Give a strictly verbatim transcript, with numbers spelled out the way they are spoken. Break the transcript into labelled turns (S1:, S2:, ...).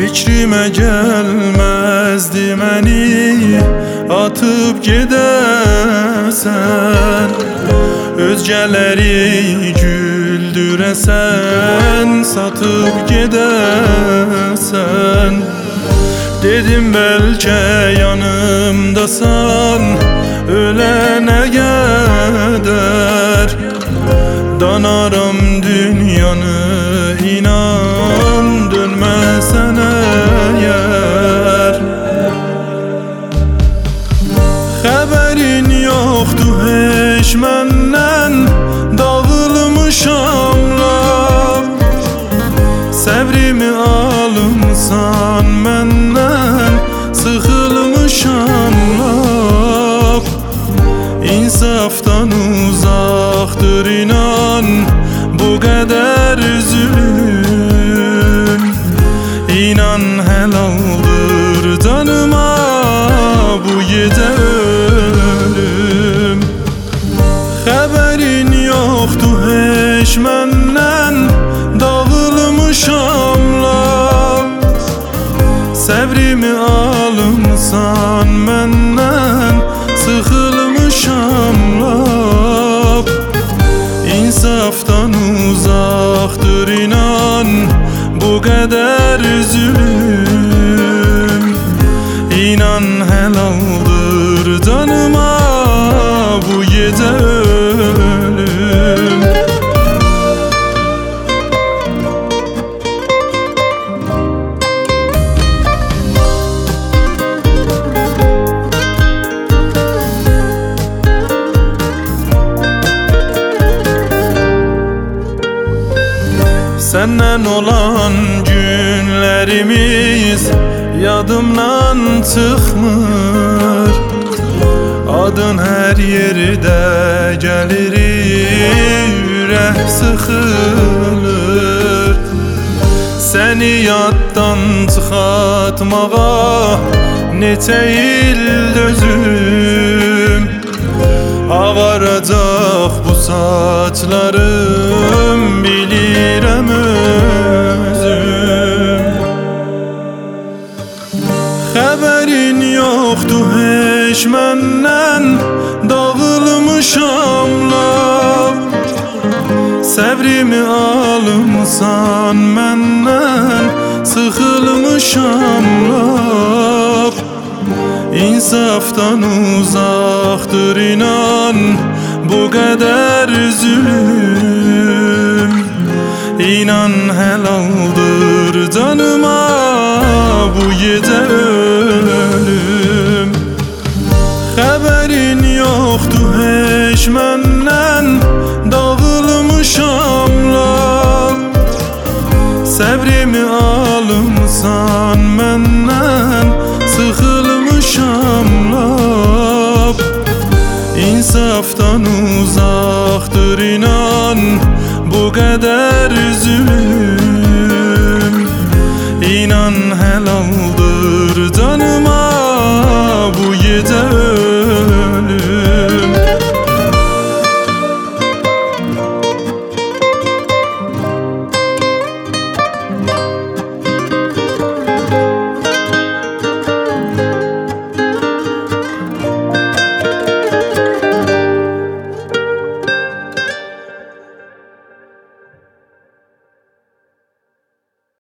S1: Fikrime gelmezdi məni atıp gedesen, özgeleri güldüresen, satıp gedesen. Dedim belki yanımdasan ölene kadar, danaram dünyanı inan dönmesen eğer. Xəbərin yoxdur heç məndən, dağılmışam lap. Səbrimi alımsan məndən, sıxılmışam lap. İnsafdan uzaqdır inan bu qədər zulüm. İnan helaldır canıma bu gecə ölüm. Xəbərin yoxdur heç məndən, dağılmışam lap. Səbrimi alımsan məndən, sıxılmışam lap. İnsafdan uzaqdır inan bu qədər zulüm. İnan helaldır canıma bu gecə ölüm. Senden olan günlerimiz yadımdan çıkmır. Adın her yerde gelir, yürek sıkılır. Seni yaddan çıxartmağa neçə il dözüm. Ağaracaq bu saçlarım bilirəm özüm. Xəbərin yoxdur heç məndən, dağılmışam lap. Səbrimi alımsan məndən, sıxılmışam lap. İnsafdan uzaqdır inan bu qədər zulüm. İnan helaldır canıma bu gecə ölüm. Xəbərin yoxdur heç məndən, dağılmışam lap. Səbrimi alımsan məndən, sıxılmışam lap. İnsafdan uzaqdır inan bu qədər zulüm. İnan helaldır canıma bu gecə